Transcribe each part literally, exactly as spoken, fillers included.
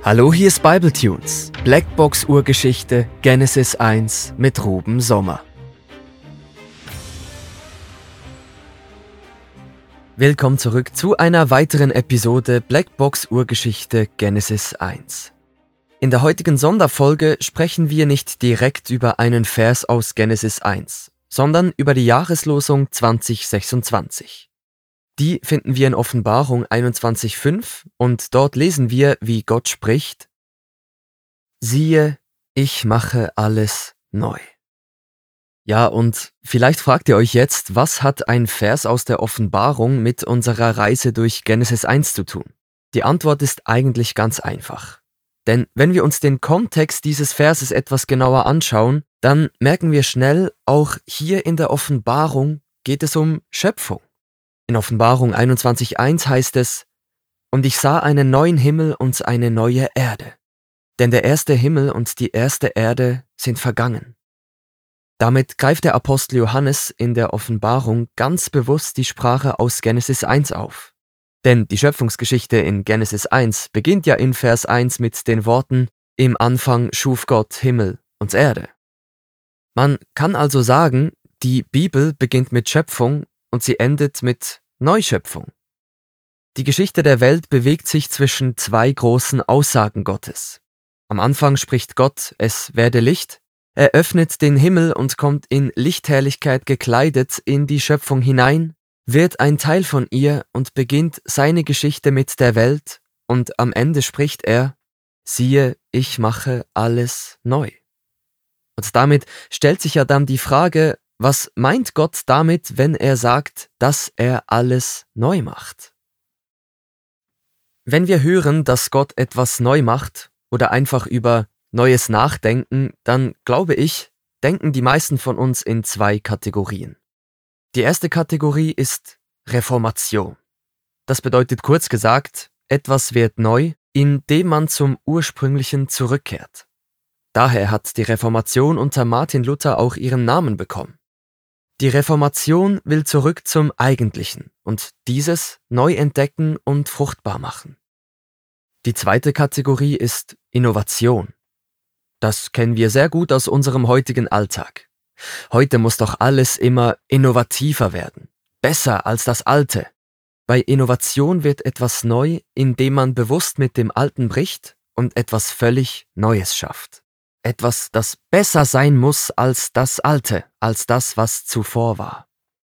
Hallo, hier ist Bibletunes, Blackbox Urgeschichte, Genesis eins mit Ruben Sommer. Willkommen zurück zu einer weiteren Episode Blackbox Urgeschichte, Genesis eins. In der heutigen Sonderfolge sprechen wir nicht direkt über einen Vers aus Genesis eins, sondern über die Jahreslosung zwanzig sechsundzwanzig. Die finden wir in Offenbarung einundzwanzig fünf und dort lesen wir, wie Gott spricht: Siehe, ich mache alles neu. Ja, und vielleicht fragt ihr euch jetzt, was hat ein Vers aus der Offenbarung mit unserer Reise durch Genesis eins zu tun? Die Antwort ist eigentlich ganz einfach. Denn wenn wir uns den Kontext dieses Verses etwas genauer anschauen, dann merken wir schnell, auch hier in der Offenbarung geht es um Schöpfung. In Offenbarung einundzwanzig eins heißt es: Und ich sah einen neuen Himmel und eine neue Erde. Denn der erste Himmel und die erste Erde sind vergangen. Damit greift der Apostel Johannes in der Offenbarung ganz bewusst die Sprache aus Genesis eins auf. Denn die Schöpfungsgeschichte in Genesis eins beginnt ja in Vers eins mit den Worten: Im Anfang schuf Gott Himmel und Erde. Man kann also sagen, die Bibel beginnt mit Schöpfung und sie endet mit Neuschöpfung. Die Geschichte der Welt bewegt sich zwischen zwei großen Aussagen Gottes. Am Anfang spricht Gott: Es werde Licht. Er öffnet den Himmel und kommt in Lichtherrlichkeit gekleidet in die Schöpfung hinein, wird ein Teil von ihr und beginnt seine Geschichte mit der Welt, und am Ende spricht er: Siehe, ich mache alles neu. Und damit stellt sich ja dann die Frage, was meint Gott damit, wenn er sagt, dass er alles neu macht? Wenn wir hören, dass Gott etwas neu macht oder einfach über Neues nachdenken, dann glaube ich, denken die meisten von uns in zwei Kategorien. Die erste Kategorie ist Reformation. Das bedeutet kurz gesagt, etwas wird neu, indem man zum Ursprünglichen zurückkehrt. Daher hat die Reformation unter Martin Luther auch ihren Namen bekommen. Die Reformation will zurück zum Eigentlichen und dieses neu entdecken und fruchtbar machen. Die zweite Kategorie ist Innovation. Das kennen wir sehr gut aus unserem heutigen Alltag. Heute muss doch alles immer innovativer werden, besser als das Alte. Bei Innovation wird etwas neu, indem man bewusst mit dem Alten bricht und etwas völlig Neues schafft. Etwas, das besser sein muss als das Alte, als das, was zuvor war.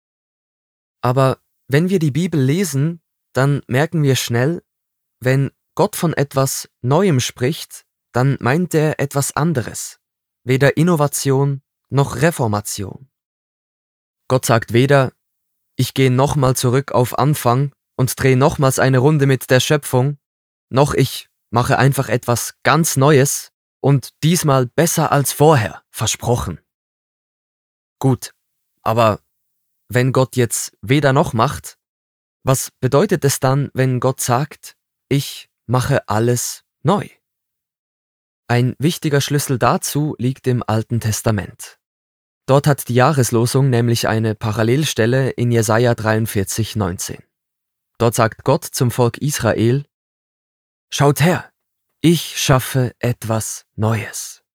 Aber wenn wir die Bibel lesen, dann merken wir schnell, wenn Gott von etwas Neuem spricht, dann meint er etwas anderes. Weder Innovation noch Reformation. Gott sagt weder: Ich gehe nochmal zurück auf Anfang und drehe nochmals eine Runde mit der Schöpfung, noch ich mache einfach etwas ganz Neues, und diesmal besser als vorher, versprochen. Gut, aber wenn Gott jetzt weder noch macht, was bedeutet es dann, wenn Gott sagt: Ich mache alles neu? Ein wichtiger Schlüssel dazu liegt im Alten Testament. Dort hat die Jahreslosung nämlich eine Parallelstelle in Jesaja dreiundvierzig neunzehn. Dort sagt Gott zum Volk Israel: Schaut her! Ich schaffe etwas Neues.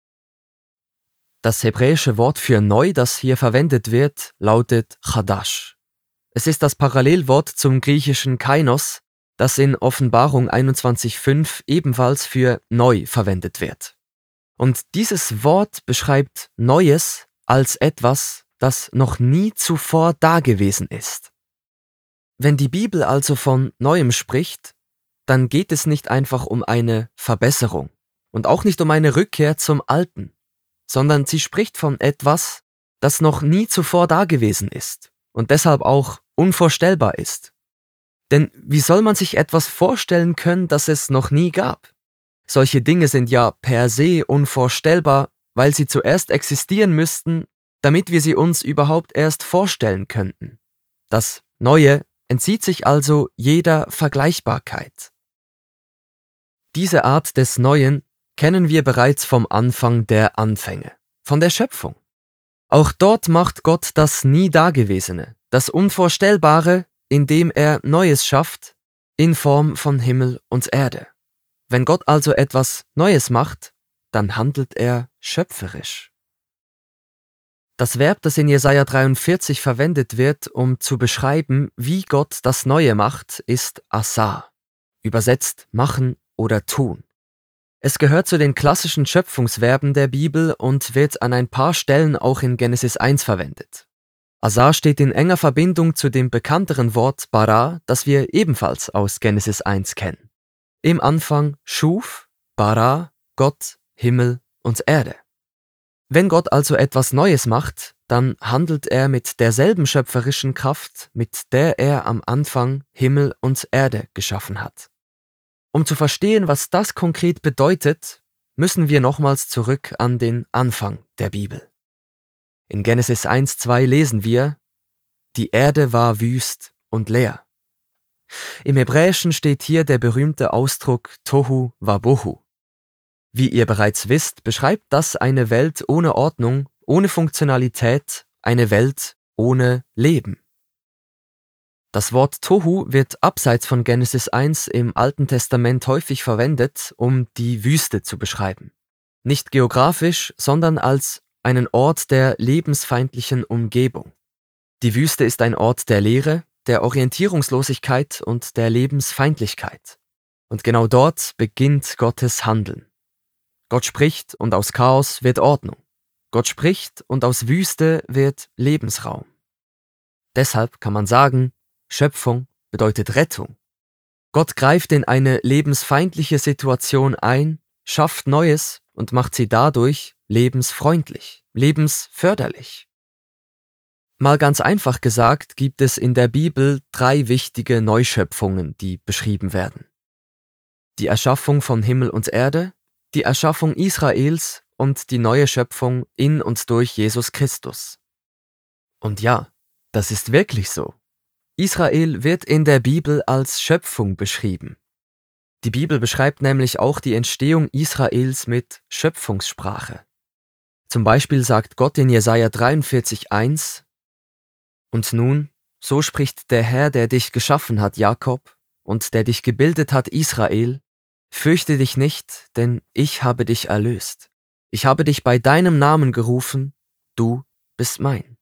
Das hebräische Wort für neu, das hier verwendet wird, lautet Chadash. Es ist das Parallelwort zum griechischen Kainos, das in Offenbarung einundzwanzig fünf ebenfalls für neu verwendet wird. Und dieses Wort beschreibt Neues als etwas, das noch nie zuvor dagewesen ist. Wenn die Bibel also von Neuem spricht, dann geht es nicht einfach um eine Verbesserung und auch nicht um eine Rückkehr zum Alten, sondern sie spricht von etwas, das noch nie zuvor dagewesen ist und deshalb auch unvorstellbar ist. Denn wie soll man sich etwas vorstellen können, das es noch nie gab? Solche Dinge sind ja per se unvorstellbar, weil sie zuerst existieren müssten, damit wir sie uns überhaupt erst vorstellen könnten. Das Neue entzieht sich also jeder Vergleichbarkeit. Diese Art des Neuen kennen wir bereits vom Anfang der Anfänge, von der Schöpfung. Auch dort macht Gott das nie Dagewesene, das Unvorstellbare, indem er Neues schafft, in Form von Himmel und Erde. Wenn Gott also etwas Neues macht, dann handelt er schöpferisch. Das Verb, das in Jesaja dreiundvierzig verwendet wird, um zu beschreiben, wie Gott das Neue macht, ist asa, übersetzt machen oder tun. Es gehört zu den klassischen Schöpfungsverben der Bibel und wird an ein paar Stellen auch in Genesis eins verwendet. Asa steht in enger Verbindung zu dem bekannteren Wort bara, das wir ebenfalls aus Genesis eins kennen. Im Anfang schuf, bara, Gott, Himmel und Erde. Wenn Gott also etwas Neues macht, dann handelt er mit derselben schöpferischen Kraft, mit der er am Anfang Himmel und Erde geschaffen hat. Um zu verstehen, was das konkret bedeutet, müssen wir nochmals zurück an den Anfang der Bibel. In Genesis eins zwei lesen wir: Die Erde war wüst und leer. Im Hebräischen steht hier der berühmte Ausdruck Tohu Wabohu. Wie ihr bereits wisst, beschreibt das eine Welt ohne Ordnung, ohne Funktionalität, eine Welt ohne Leben. Das Wort Tohu wird abseits von Genesis eins im Alten Testament häufig verwendet, um die Wüste zu beschreiben. Nicht geografisch, sondern als einen Ort der lebensfeindlichen Umgebung. Die Wüste ist ein Ort der Leere, der Orientierungslosigkeit und der Lebensfeindlichkeit. Und genau dort beginnt Gottes Handeln. Gott spricht und aus Chaos wird Ordnung. Gott spricht und aus Wüste wird Lebensraum. Deshalb kann man sagen, Schöpfung bedeutet Rettung. Gott greift in eine lebensfeindliche Situation ein, schafft Neues und macht sie dadurch lebensfreundlich, lebensförderlich. Mal ganz einfach gesagt, gibt es in der Bibel drei wichtige Neuschöpfungen, die beschrieben werden. Die Erschaffung von Himmel und Erde, die Erschaffung Israels und die neue Schöpfung in und durch Jesus Christus. Und ja, das ist wirklich so. Israel wird in der Bibel als Schöpfung beschrieben. Die Bibel beschreibt nämlich auch die Entstehung Israels mit Schöpfungssprache. Zum Beispiel sagt Gott in Jesaja dreiundvierzig eins: Und nun, so spricht der Herr, der dich geschaffen hat, Jakob, und der dich gebildet hat, Israel: Fürchte dich nicht, denn ich habe dich erlöst. Ich habe dich bei deinem Namen gerufen, du bist mein.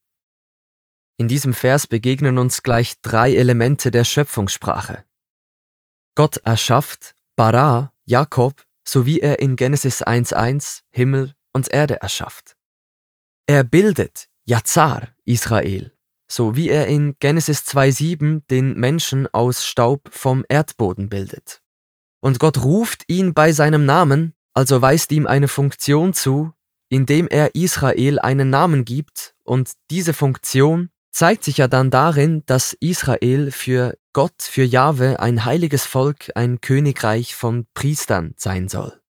In diesem Vers begegnen uns gleich drei Elemente der Schöpfungssprache. Gott erschafft, bara, Jakob, so wie er in Genesis eins eins Himmel und Erde erschafft. Er bildet, Yazar, Israel, so wie er in Genesis zwei sieben den Menschen aus Staub vom Erdboden bildet. Und Gott ruft ihn bei seinem Namen, also weist ihm eine Funktion zu, indem er Israel einen Namen gibt, und diese Funktion zeigt sich ja dann darin, dass Israel für Gott, für Jahwe, ein heiliges Volk, ein Königreich von Priestern sein soll.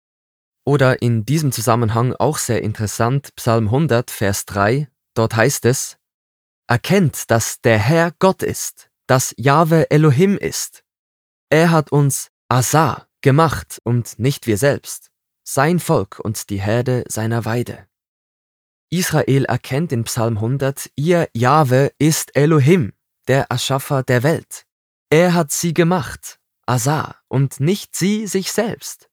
Oder in diesem Zusammenhang auch sehr interessant, Psalm hundert, Vers drei, dort heißt es: Erkennt, dass der Herr Gott ist, dass Jahwe Elohim ist. Er hat uns Asa gemacht und nicht wir selbst, sein Volk und die Herde seiner Weide. Israel erkennt in Psalm hundert, ihr Jahwe ist Elohim, der Erschaffer der Welt. Er hat sie gemacht, Asa, und nicht sie sich selbst.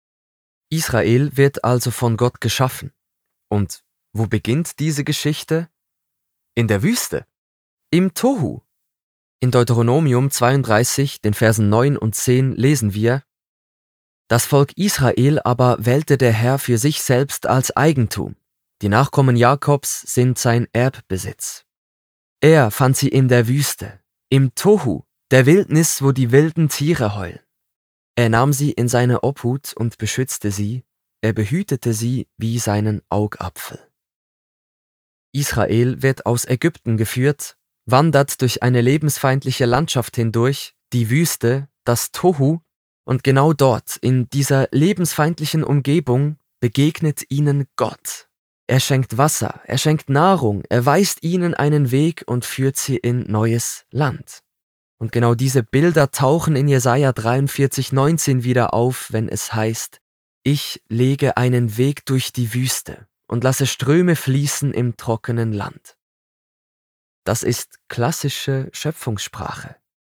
Israel wird also von Gott geschaffen. Und wo beginnt diese Geschichte? In der Wüste, im Tohu. In Deuteronomium zweiunddreißig, den Versen neun und zehn lesen wir: Das Volk Israel aber wählte der Herr für sich selbst als Eigentum. Die Nachkommen Jakobs sind sein Erbbesitz. Er fand sie in der Wüste, im Tohu, der Wildnis, wo die wilden Tiere heulen. Er nahm sie in seine Obhut und beschützte sie, er behütete sie wie seinen Augapfel. Israel wird aus Ägypten geführt, wandert durch eine lebensfeindliche Landschaft hindurch, die Wüste, das Tohu, und genau dort, in dieser lebensfeindlichen Umgebung, begegnet ihnen Gott. Er schenkt Wasser, er schenkt Nahrung, er weist ihnen einen Weg und führt sie in neues Land. Und genau diese Bilder tauchen in Jesaja dreiundvierzig neunzehn wieder auf, wenn es heißt: Ich lege einen Weg durch die Wüste und lasse Ströme fließen im trockenen Land. Das ist klassische Schöpfungssprache.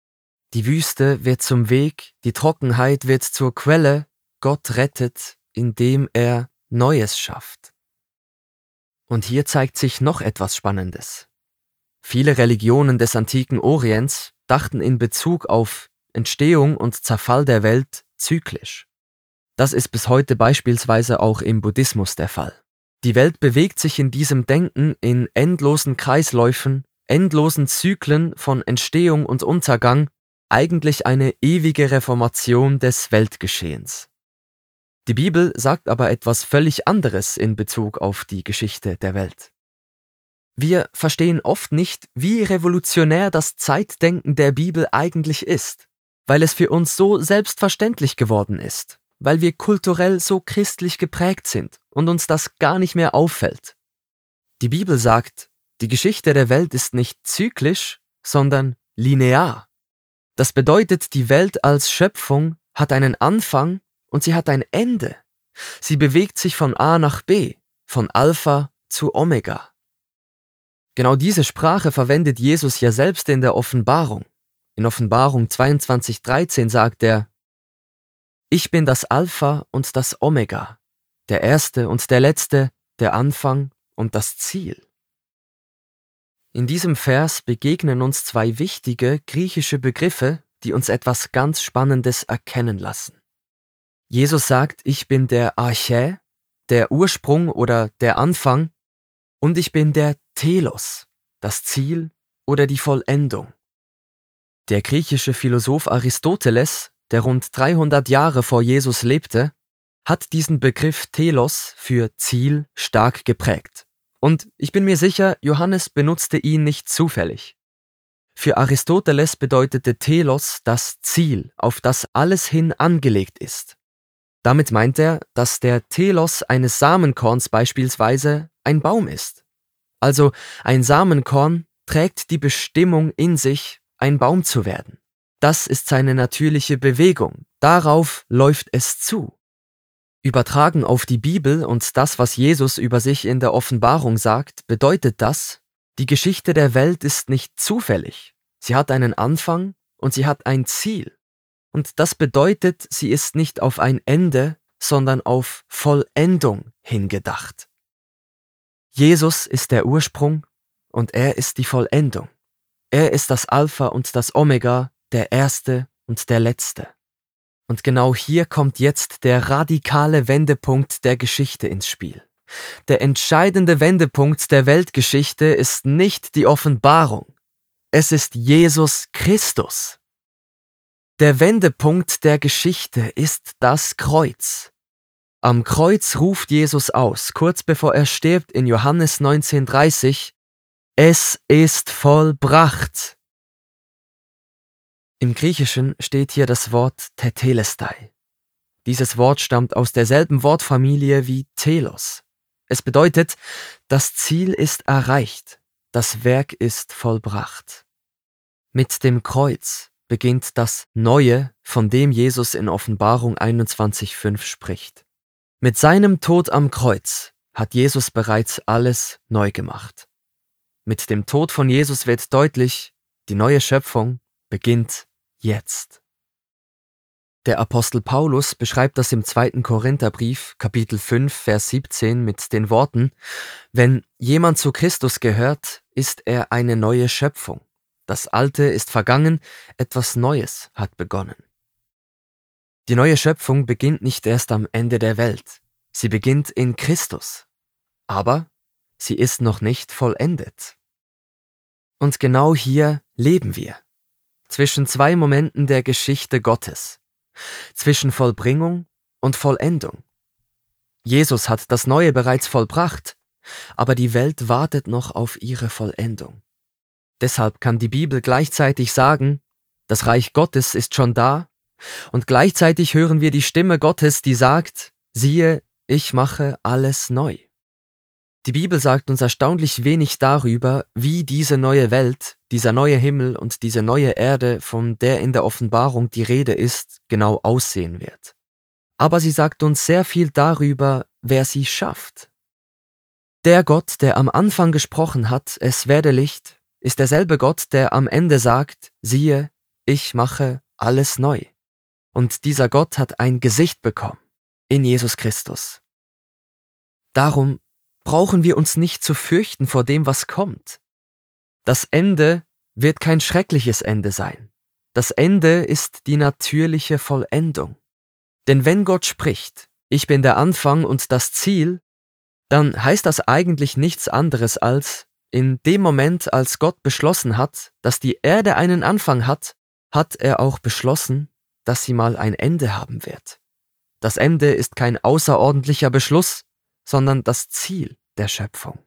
Die Wüste wird zum Weg, die Trockenheit wird zur Quelle. Gott rettet, indem er Neues schafft. Und hier zeigt sich noch etwas Spannendes. Viele Religionen des antiken Orients dachten in Bezug auf Entstehung und Zerfall der Welt zyklisch. Das ist bis heute beispielsweise auch im Buddhismus der Fall. Die Welt bewegt sich in diesem Denken in endlosen Kreisläufen, endlosen Zyklen von Entstehung und Untergang, eigentlich eine ewige Reformation des Weltgeschehens. Die Bibel sagt aber etwas völlig anderes in Bezug auf die Geschichte der Welt. Wir verstehen oft nicht, wie revolutionär das Zeitdenken der Bibel eigentlich ist, weil es für uns so selbstverständlich geworden ist, weil wir kulturell so christlich geprägt sind und uns das gar nicht mehr auffällt. Die Bibel sagt, die Geschichte der Welt ist nicht zyklisch, sondern linear. Das bedeutet, die Welt als Schöpfung hat einen Anfang und sie hat ein Ende. Sie bewegt sich von A nach B, von Alpha zu Omega. Genau diese Sprache verwendet Jesus ja selbst in der Offenbarung. In Offenbarung zweiundzwanzig dreizehn sagt er: Ich bin das Alpha und das Omega, der Erste und der Letzte, der Anfang und das Ziel. In diesem Vers begegnen uns zwei wichtige griechische Begriffe, die uns etwas ganz Spannendes erkennen lassen. Jesus sagt, ich bin der Archä, der Ursprung oder der Anfang, und ich bin der Telos, das Ziel oder die Vollendung. Der griechische Philosoph Aristoteles, der rund dreihundert Jahre vor Jesus lebte, hat diesen Begriff Telos für Ziel stark geprägt. Und ich bin mir sicher, Johannes benutzte ihn nicht zufällig. Für Aristoteles bedeutete Telos das Ziel, auf das alles hin angelegt ist. Damit meint er, dass der Telos eines Samenkorns beispielsweise ein Baum ist. Also ein Samenkorn trägt die Bestimmung in sich, ein Baum zu werden. Das ist seine natürliche Bewegung, darauf läuft es zu. Übertragen auf die Bibel und das, was Jesus über sich in der Offenbarung sagt, bedeutet das, die Geschichte der Welt ist nicht zufällig. Sie hat einen Anfang und sie hat ein Ziel. Und das bedeutet, sie ist nicht auf ein Ende, sondern auf Vollendung hingedacht. Jesus ist der Ursprung und er ist die Vollendung. Er ist das Alpha und das Omega, der Erste und der Letzte. Und genau hier kommt jetzt der radikale Wendepunkt der Geschichte ins Spiel. Der entscheidende Wendepunkt der Weltgeschichte ist nicht die Offenbarung. Es ist Jesus Christus. Der Wendepunkt der Geschichte ist das Kreuz. Am Kreuz ruft Jesus aus, kurz bevor er stirbt in Johannes neunzehn dreißig, es ist vollbracht. Im Griechischen steht hier das Wort Tetelestai. Dieses Wort stammt aus derselben Wortfamilie wie Telos. Es bedeutet, das Ziel ist erreicht, das Werk ist vollbracht. Mit dem Kreuz beginnt das Neue, von dem Jesus in Offenbarung einundzwanzig fünf spricht. Mit seinem Tod am Kreuz hat Jesus bereits alles neu gemacht. Mit dem Tod von Jesus wird deutlich, die neue Schöpfung beginnt jetzt. Der Apostel Paulus beschreibt das im zweiten Korintherbrief, Kapitel fünf, Vers siebzehn mit den Worten: Wenn jemand zu Christus gehört, ist er eine neue Schöpfung. Das Alte ist vergangen, etwas Neues hat begonnen. Die neue Schöpfung beginnt nicht erst am Ende der Welt. Sie beginnt in Christus. Aber sie ist noch nicht vollendet. Und genau hier leben wir. Zwischen zwei Momenten der Geschichte Gottes. Zwischen Vollbringung und Vollendung. Jesus hat das Neue bereits vollbracht, aber die Welt wartet noch auf ihre Vollendung. Deshalb kann die Bibel gleichzeitig sagen, das Reich Gottes ist schon da, und gleichzeitig hören wir die Stimme Gottes, die sagt, siehe, ich mache alles neu. Die Bibel sagt uns erstaunlich wenig darüber, wie diese neue Welt, dieser neue Himmel und diese neue Erde, von der in der Offenbarung die Rede ist, genau aussehen wird. Aber sie sagt uns sehr viel darüber, wer sie schafft. Der Gott, der am Anfang gesprochen hat, es werde Licht, ist derselbe Gott, der am Ende sagt, siehe, ich mache alles neu. Und dieser Gott hat ein Gesicht bekommen in Jesus Christus. Darum brauchen wir uns nicht zu fürchten vor dem, was kommt. Das Ende wird kein schreckliches Ende sein. Das Ende ist die natürliche Vollendung. Denn wenn Gott spricht, ich bin der Anfang und das Ziel, dann heißt das eigentlich nichts anderes als, in dem Moment, als Gott beschlossen hat, dass die Erde einen Anfang hat, hat er auch beschlossen, dass sie mal ein Ende haben wird. Das Ende ist kein außerordentlicher Beschluss, sondern das Ziel der Schöpfung.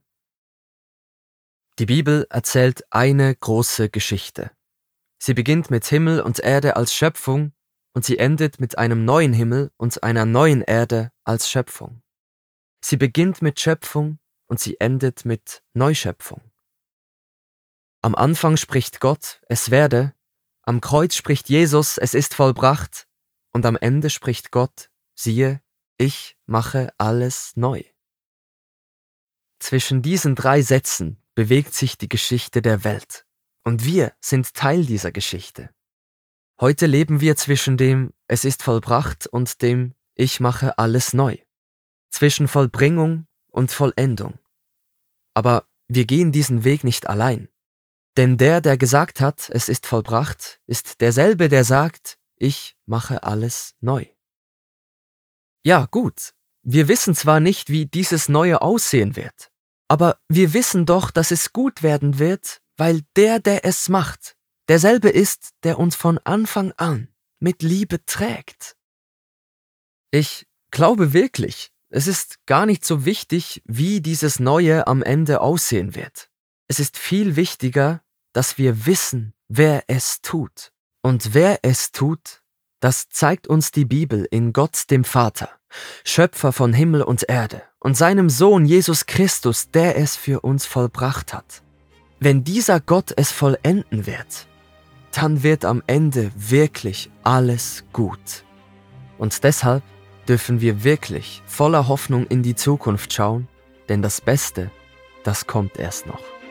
Die Bibel erzählt eine große Geschichte. Sie beginnt mit Himmel und Erde als Schöpfung und sie endet mit einem neuen Himmel und einer neuen Erde als Schöpfung. Sie beginnt mit Schöpfung und sie endet mit Neuschöpfung. Am Anfang spricht Gott, es werde, am Kreuz spricht Jesus, es ist vollbracht, und am Ende spricht Gott, siehe, ich mache alles neu. Zwischen diesen drei Sätzen bewegt sich die Geschichte der Welt, und wir sind Teil dieser Geschichte. Heute leben wir zwischen dem Es ist vollbracht und dem Ich mache alles neu, zwischen Vollbringung und Vollendung. Aber wir gehen diesen Weg nicht allein. Denn der, der gesagt hat, es ist vollbracht, ist derselbe, der sagt, ich mache alles neu. Ja, gut, wir wissen zwar nicht, wie dieses Neue aussehen wird, aber wir wissen doch, dass es gut werden wird, weil der, der es macht, derselbe ist, der uns von Anfang an mit Liebe trägt. Ich glaube wirklich, es ist gar nicht so wichtig, wie dieses Neue am Ende aussehen wird. Es ist viel wichtiger, dass wir wissen, wer es tut. Und wer es tut, das zeigt uns die Bibel in Gott dem Vater, Schöpfer von Himmel und Erde, und seinem Sohn Jesus Christus, der es für uns vollbracht hat. Wenn dieser Gott es vollenden wird, dann wird am Ende wirklich alles gut. Und deshalb dürfen wir wirklich voller Hoffnung in die Zukunft schauen, denn das Beste, das kommt erst noch.